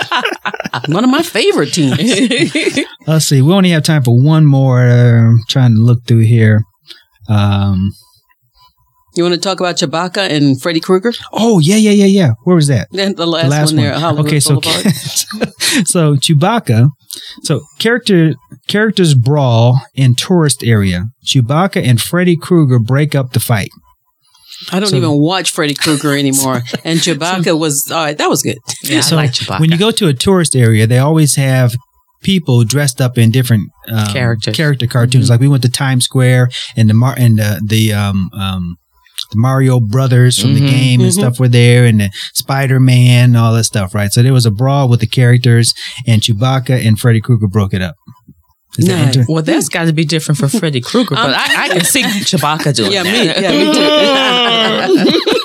One of my favorite teams. Let's see. We only have time for one more. Uh, I'm trying to look through here. Um, You want to talk about Chewbacca and Freddy Krueger? oh, yeah, yeah, yeah, yeah. Where was that? Then the last, The last one there, Hollywood Okay, so Boulevard. so Chewbacca, so character characters brawl in tourist area. Chewbacca and Freddy Krueger break up the fight. I don't So- even watch Freddy Krueger anymore. And Chewbacca was, all right, that was good. Yeah, So I like Chewbacca. when you go to a tourist area, they always have people dressed up in different um, Characters. character cartoons. Mm-hmm. Like we went to Times Square and the Mar- and the the um um. The Mario Brothers from Mhm. the game and Mhm. stuff were there, and the Spider-Man, all that stuff, right? So there was a brawl with the characters, and Chewbacca and Freddy Krueger broke it up. Is that Nice. inter- Well, that's got to be different for Freddy Krueger, but I, I can see Chewbacca doing Yeah, that. me, yeah, me too.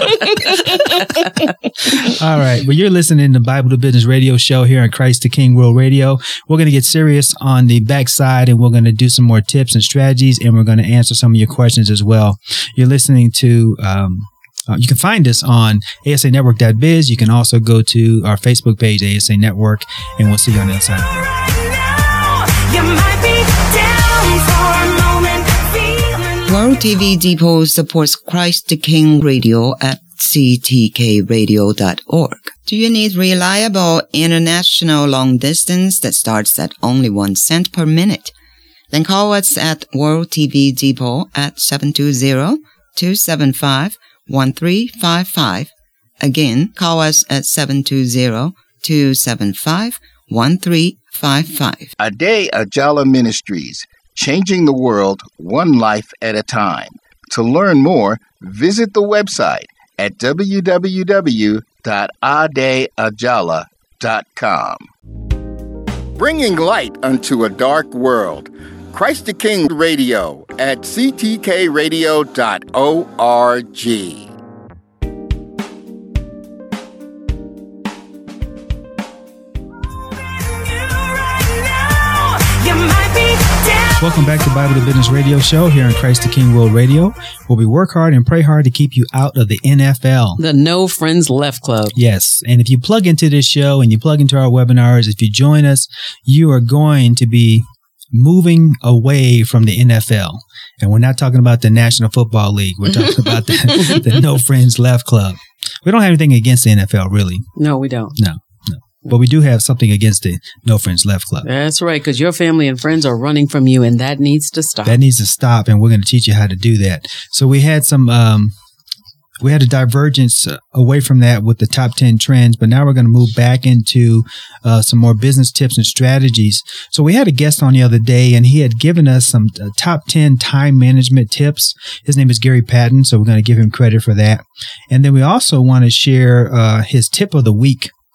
All right. Well, you're listening to Bible to Business Radio Show here on Christ the King World Radio. We're going to get serious on the backside, and we're going to do some more tips and strategies, and we're going to answer some of your questions as well. You're listening to, um, uh, you can find us on A S A network dot biz. You can also go to our Facebook page, A S A Network, and we'll see you on the inside. You might be down for a moment, feeling World T V Depot supports Christ the King Radio at c t k radio dot org. Do you need reliable international long distance that starts at only one cent per minute? Then call us at World T V Depot at seven two zero, two seven five, one three five five. Again, call us at seven two zero, two seven five, one three five five. Ade Ajala Ministries, changing the world one life at a time. To learn more, visit the website at w w w dot ade ajala dot com. Bringing light unto a dark world. Christ the King Radio at c t k radio dot org. you might be down. Welcome back to Bible to Business Radio Show here on Christ the King World Radio, where we work hard and pray hard to keep you out of the N F L. The No Friends Left Club. Yes. And if you plug into this show and you plug into our webinars, if you join us, you are going to be moving away from the N F L. And we're not talking about the National Football League. We're talking about the, the No Friends Left Club. We don't have anything against the N F L, really. No, we don't. No, no. But we do have something against the No Friends Left Club. That's right, because your family and friends are running from you, and that needs to stop. That needs to stop, and we're going to teach you how to do that. So we had some, um, we had a divergence uh, away from that with the top ten trends, but now we're going to move back into uh, some more business tips and strategies. So we had a guest on the other day, and he had given us some uh, top ten time management tips. His name is Gary Patton, so we're going to give him credit for that. And then we also want to share uh, his tip of the week.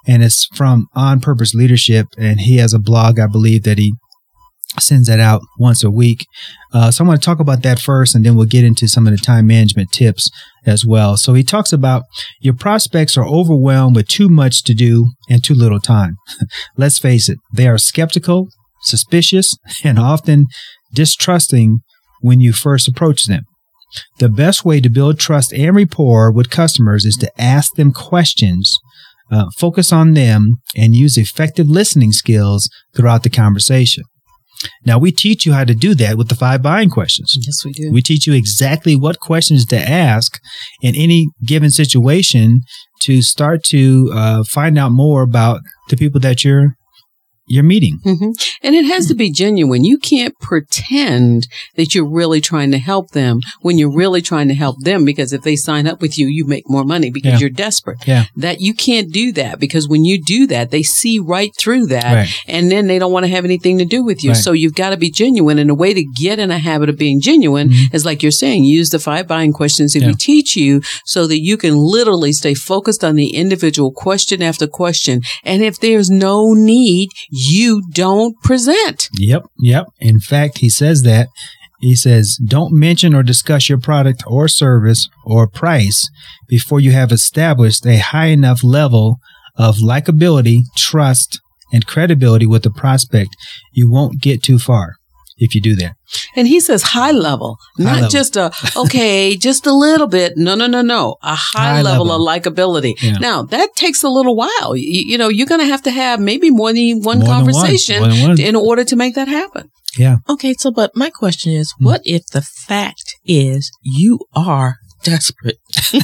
and it's from On Purpose Leadership, and he has a blog, I believe, that he sends that out once a week. Uh, so I want to talk about that first, and then we'll get into some of the time management tips as well. So he talks about your prospects are overwhelmed with too much to do and too little time. Let's face it, they are skeptical, suspicious, and often distrusting when you first approach them. The best way to build trust and rapport with customers is to ask them questions, uh, focus on them, and use effective listening skills throughout the conversation. Now, we teach you how to do that with the five buying questions. Yes, we do. We teach you exactly what questions to ask in any given situation to start to uh, find out more about the people that you're you're meeting. Mm-hmm. And it has to be genuine. You can't pretend that you're really trying to help them when you're really trying to help them, because if they sign up with you, you make more money because Yeah. you're desperate. Yeah. That you can't do that, because when you do that, they see right through that, Right. and then they don't want to have anything to do with you. Right. So you've got to be genuine. And the way to get in a habit of being genuine Mhm. is, like you're saying, use the five buying questions that Yeah. we teach you so that you can literally stay focused on the individual question after question. And if there's no need, you don't present. Yep, yep. In fact, he says that. He says, don't mention or discuss your product or service or price before you have established a high enough level of likability, trust, and credibility with the prospect. You won't get too far if you do that. And he says high level, not level. just a, okay, just a little bit. No, no, no, no. A high, High level, level. of likability. Yeah. Now, that takes a little while. You, you know, you're going to have to have maybe more than one More than one. conversation More than one. in order to make that happen. Yeah. Okay, so but my question is, Hmm. what if the fact is you are desperate?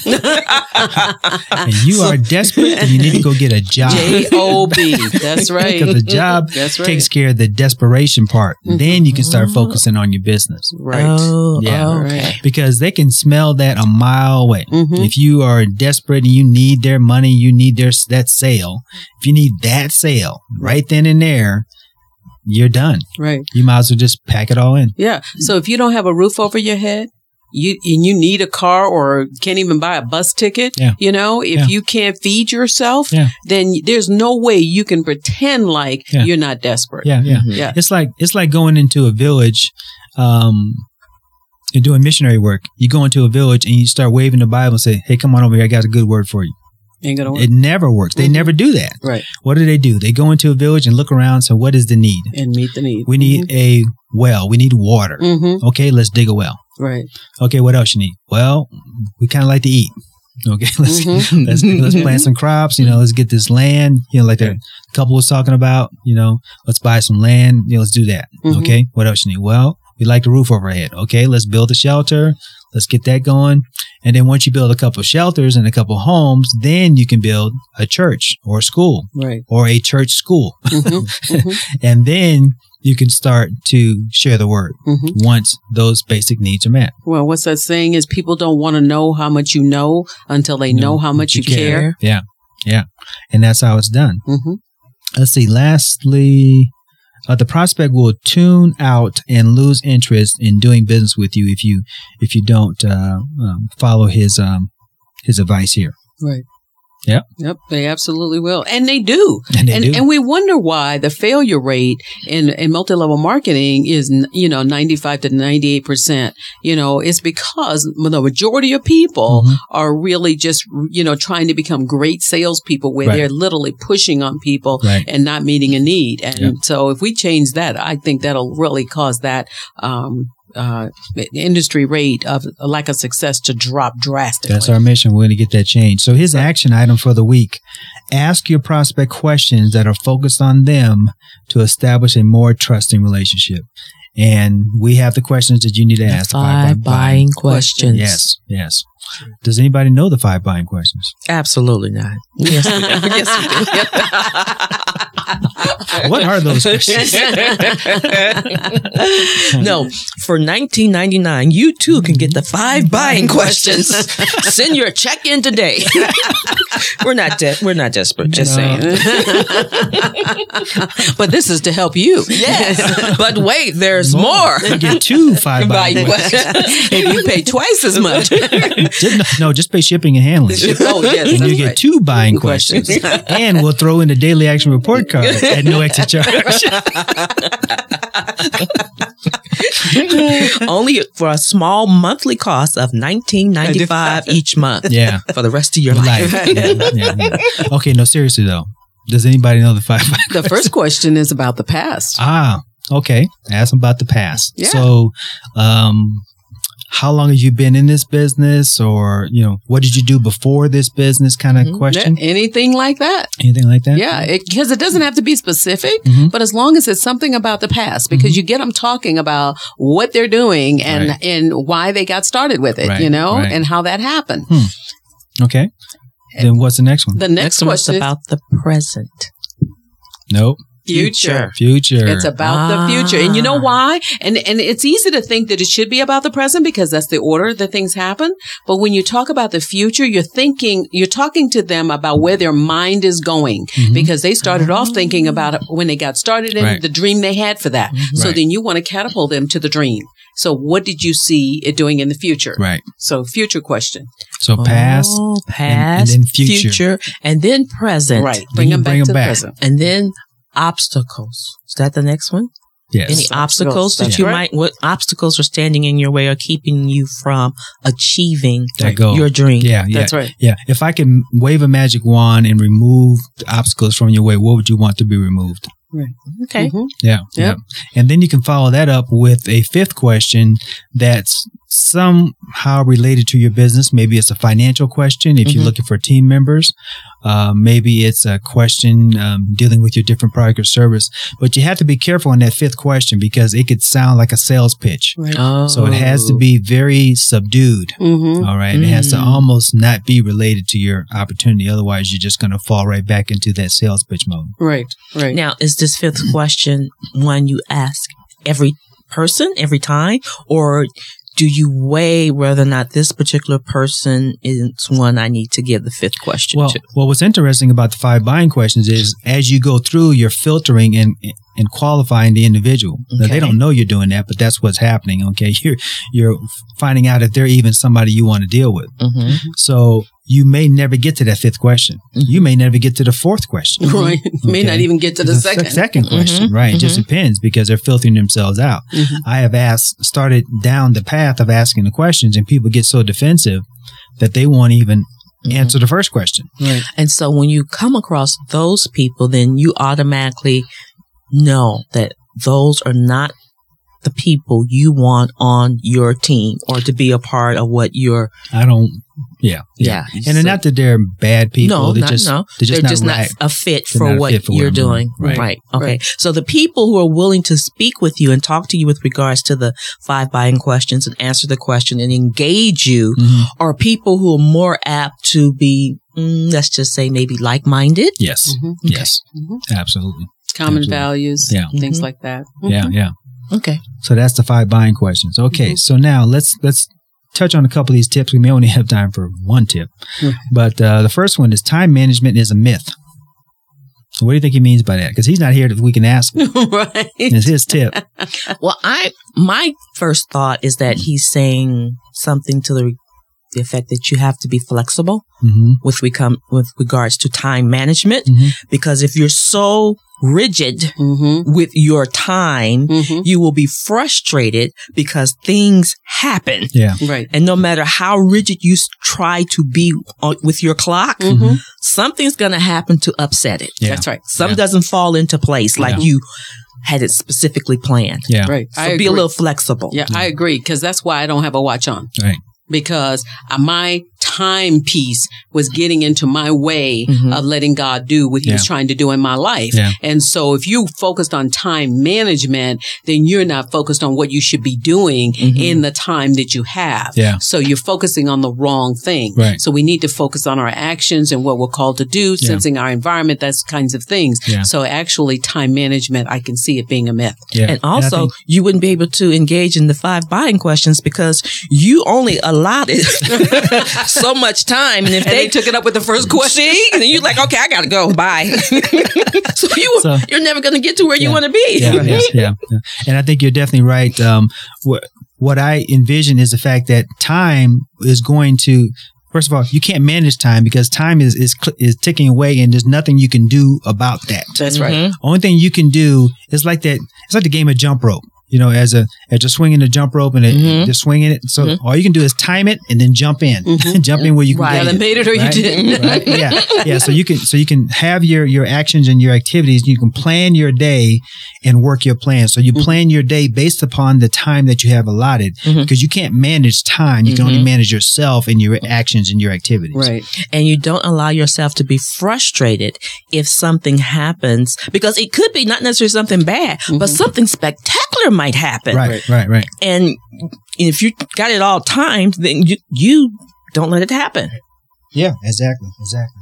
And you are desperate and you need to go get a job. J O B. That's right. Because the job That's right. takes care of the desperation part. Mhm. Then you can start focusing on your business. Right. Oh, Yeah. okay. Right. Because they can smell that a mile away. Mhm. If you are desperate and you need their money, you need their that sale. If you need that sale right then and there, you're done. Right. You might as well just pack it all in. Yeah. So if you don't have a roof over your head, you and you need a car or can't even buy a bus ticket, Yeah. you know, if Yeah. you can't feed yourself, Yeah. then there's no way you can pretend like Yeah. you're not desperate. Yeah, yeah. Mhm. Yeah. It's like it's like going into a village, um, and doing missionary work. You go into a village and you start waving the Bible and say, "Hey, come on over here. I got a good word for you." Ain't gonna work. It never works. They Mhm. never do that. Right. What do they do? They go into a village and look around. So, what is the need? And meet the need. We need a well. We need water. Mm-hmm. Okay, let's dig a well. Right. Okay, what else you need? Well, we kind of like to eat. Okay, let's Mhm. let's let's plant some crops. You know, let's get this land. You know, like the couple was talking about. You know, let's buy some land. You know, let's do that. Mhm. Okay, what else you need? Well, we like the roof over our head. Okay, let's build a shelter. Let's get that going. And then once you build a couple of shelters and a couple of homes, then you can build a church or a school Right. or a church school. Mm-hmm. Mm-hmm. And then you can start to share the word Mm-hmm. once those basic needs are met. Well, what's that saying is people don't want to know how much you know until they know how much you care. Yeah. Yeah. And that's how it's done. Mm-hmm. Let's see. Lastly, uh, the prospect will tune out and lose interest in doing business with you if you if you don't uh, um, follow his um, his advice here. Right. Yep. Yep. They absolutely will. And they do. And they and, do. and we wonder why the failure rate in, in multi-level marketing is, you know, ninety-five to ninety-eight percent. You know, it's because the majority of people Mhm. are really just, you know, trying to become great salespeople where Right. they're literally pushing on people Right. and not meeting a need. And Yep. so if we change that, I think that'll really cause that, um, uh, industry rate of lack of success to drop drastically. That's our mission. We're going to get that change. So his action item for the week, ask your prospect questions that are focused on them to establish a more trusting relationship. And we have the questions that you need to ask. The Five buying questions. Yes, yes. Does anybody know the five buying questions? Absolutely not. Yes, we do. Yes, we do. What are those questions? No, For nineteen ninety-nine, you too can get the five buying questions. Send your check in today. we're not de- we're not desperate. Just No. saying. But this is to help you. Yes, but wait, there's more. You get two five Buying buying questions. questions. If you pay twice as much. Just, no, just pay shipping and handling. Oh, yes. And that's you get right. two buying questions. And we'll throw in the daily action report card at no extra charge. Only for a small monthly cost of nineteen ninety-five each month. Yeah. For the rest of your life. Life. Yeah, yeah, yeah. Okay, no, seriously though. Does anybody know the five buying The first question is about the past. Ah, okay. Ask them about the past. Yeah. So, um, how long have you been in this business, or you know, what did you do before this business? Kind of Mhm. question. Anything like that. Anything like that? Yeah, because it, it doesn't have to be specific, Mhm. but as long as it's something about the past, because you get them talking about what they're doing and Right. and why they got started with it, Right, you know, right. and how that happened. Okay. Then what's the next one? The Next next one's question is about the present. Nope. future. Future. It's about Ah. the future. And you know why? And and it's easy to think that it should be about the present because that's the order that things happen. But when you talk about the future, you're thinking, you're talking to them about where their mind is going Mhm. because they started off thinking about it when they got started and Right. the dream they had for that. So Right. then you want to catapult them to the dream. So what did you see it doing in the future? Right. So future question. So past. Oh, and past, then future. and then present. Right. Then Bring you them back bring 'em to back. the present. And then obstacles. Is that the next one? Yes. Any Obstacles, obstacles that that's you right. might, what obstacles are standing in your way or keeping you from achieving That goal. your dream? Yeah. Yeah. That's right. Yeah. If I can wave a magic wand and remove the obstacles from your way, what would you want to be removed? Okay. Mhm. Yeah. Yep. Yeah. And then you can follow that up with a fifth question that's somehow related to your business. Maybe it's a financial question if you're Mhm. looking for team members. Uh, maybe it's a question um, dealing with your different product or service. But you have to be careful on that fifth question because it could sound like a sales pitch. Right. Oh. So it has to be very subdued. Mm-hmm. All right. It has to Mm. almost not be related to your opportunity. Otherwise, you're just going to fall right back into that sales pitch mode. Right. Right. Now, is this fifth question one you ask every person every time, or do you weigh whether or not this particular person is one I need to give the fifth question Well, to? well, what's interesting about the five buying questions is as you go through, you're filtering and and qualifying the individual. Now, Okay. they don't know you're doing that, but that's what's happening. Okay, you're you're finding out if they're even somebody you want to deal with. Mm-hmm. So you may never get to that fifth question. Mhm. You may never get to the fourth question. Right. May Okay. not even get to the, se- second. second question, Mhm. right? It just depends because they're filtering themselves out. Mhm. I have asked, started down the path of asking the questions, and people get so defensive that they won't even Mhm. answer the first question. Right. And so when you come across those people, then you automatically know that those are not the people you want on your team or to be a part of what you're. I don't. Yeah, Yeah. And they're not that they're bad people. No, they're not, just no. they're just not right. a fit They're for not a what fit for what you're I'm doing. doing. Right. Right. Okay. Right. So the people who are willing to speak with you and talk to you with regards to the five buying questions and answer the question and engage you Mhm. are people who are more apt to be, mm, let's just say, maybe like-minded. Yes, Mhm. yes, Mhm. absolutely. Common Absolutely. values. Yeah. Things Mhm. like that. Yeah, yeah. Okay. So that's the five buying questions. Okay, Mhm. so now let's let's touch on a couple of these tips. We may only have time for one tip, Right. but uh, the first one is time management is a myth. So what do you think he means by that? Because he's not here that we can ask him. Right. It's his tip. Well, I my first thought is that he's saying something to the the effect that you have to be flexible hmm with recom- with regards to time management, Mhm. because if you're so rigid Mm-hmm. with your time, Mm-hmm. you will be frustrated because things happen. Yeah. Right. And no matter how rigid you s- try to be on, with your clock, Mm-hmm. something's going to happen to upset it. Yeah. That's right. Some Yeah. doesn't fall into place like Yeah. you had it specifically planned. Yeah. Right. So I be agree. a little flexible. Yeah, I agree because that's why I don't have a watch on Right. because uh, my time piece was getting into my way Mhm. of letting God do what he Yeah. was trying to do in my life. Yeah. And so if you focused on time management, then you're not focused on what you should be doing Mhm. in the time that you have. Yeah. So you're focusing on the wrong thing. Right. So we need to focus on our actions and what we're called to do, Yeah. sensing our environment, those kinds of things. Yeah. So actually time management, I can see it being a myth. Yeah. And I also, think- you wouldn't be able to engage in the five buying questions because you only allotted so much time. And if And they they took it up with the first question. see, and then you're like, okay, I got to go. Bye. so, you, So- you're never going to get to where you Yeah. want to be. yeah, yeah, yeah, yeah. And I think you're definitely right. Um, what what I envision is the fact that time is going to. First of all, you can't manage time because time is is cl- is ticking away, and there's nothing you can do about that. That's right. Mhm. Only thing you can do is like that. It's like the game of jump rope. You know, as a as you're swinging the jump rope and it, Mhm. just swinging it. So Mhm. all you can do is time it and then jump in, Mhm. jump in where you can Right. get Either it. made it or you Right? didn't. Right? Yeah, yeah. So you can so you can have your your actions and your activities. You can plan your day and work your plan. So you Mhm. plan your day based upon the time that you have allotted, Mhm. because you can't manage time. You can only Mhm. manage yourself and your actions and your activities. Right. And you don't allow yourself to be frustrated if something happens, because it could be not necessarily something bad, but Mhm. something spectacular might happen. Right. Right. Right. And if you got it all timed, then you, you don't let it happen. Yeah. Exactly. Exactly.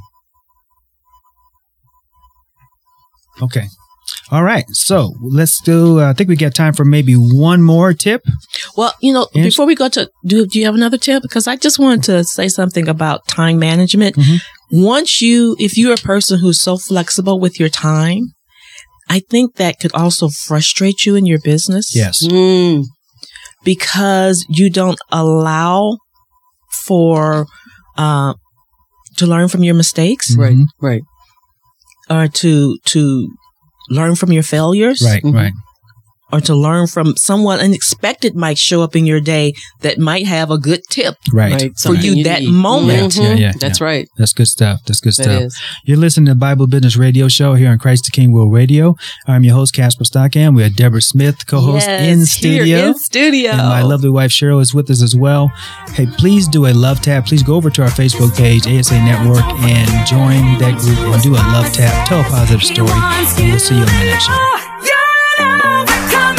Okay. All right. So let's do. Uh, I think we got time for maybe one more tip. Well, you know, Yes. before we go to, do, do you have another tip? Because I just wanted to say something about time management. Mhm. Once you, if you're a person who's so flexible with your time, I think that could also frustrate you in your business. Yes. Mm. Because you don't allow for, uh, to learn from your mistakes Mhm. Right. Right. or to, to learn from your failures. Right. Mhm. Right. Or to learn from someone unexpected might show up in your day that might have a good tip Right. Right. for you Something that need. moment. Yeah, yeah, yeah, That's yeah. right. That's good stuff. That's good That stuff. is. You're listening to Bible Business Radio Show here on Christ the King World Radio. I'm your host, Casper Stockham. We have Deborah Smith, co-host Yes, in here studio. in studio. And my lovely wife, Cheryl, is with us as well. Hey, please do a love tap. Please go over to our Facebook page, A S A Network, and join that group and do a love tap. Tell a positive story. And we'll see you on the next show. You're an overcomer.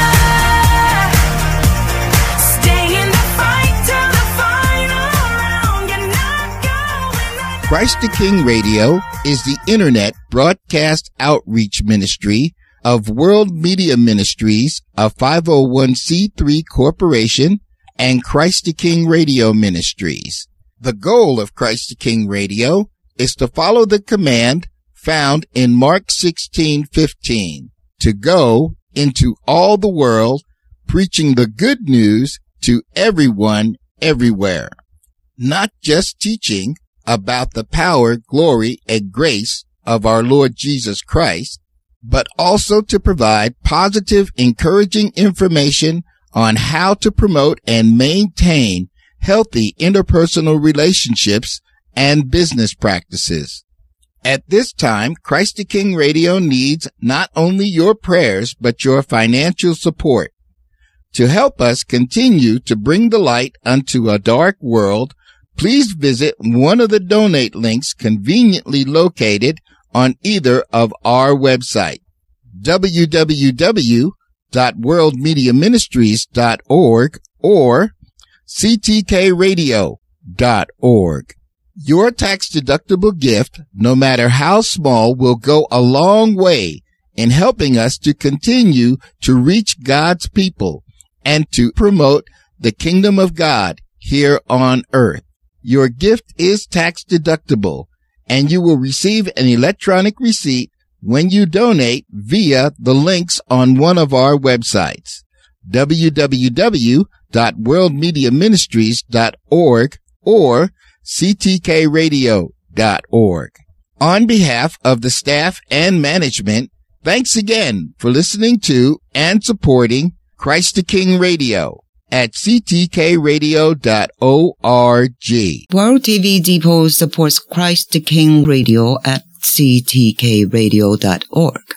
Stay in the fight till the final round. You're not going under. Christ the King Radio is the internet broadcast outreach ministry of World Media Ministries, a five oh one c three corporation, and Christ the King Radio Ministries. The goal of Christ the King Radio is to follow the command found in Mark sixteen fifteen, to go into all the world, preaching the good news to everyone, everywhere. Not just teaching about the power, glory, and grace of our Lord Jesus Christ, but also to provide positive, encouraging information on how to promote and maintain healthy interpersonal relationships and business practices. At this time, Christ the King Radio needs not only your prayers, but your financial support. To help us continue to bring the light unto a dark world, please visit one of the donate links conveniently located on either of our website, w w w dot world media ministries dot org or c t k radio dot org. Your tax-deductible gift, no matter how small, will go a long way in helping us to continue to reach God's people and to promote the kingdom of God here on earth. Your gift is tax-deductible, and you will receive an electronic receipt when you donate via the links on one of our websites, w w w dot world media ministries dot org or c t k radio dot org. On behalf of the staff and management, thanks again for listening to and supporting Christ the King Radio at c t k radio dot org. World T V Depot supports Christ the King Radio at c t k radio dot org.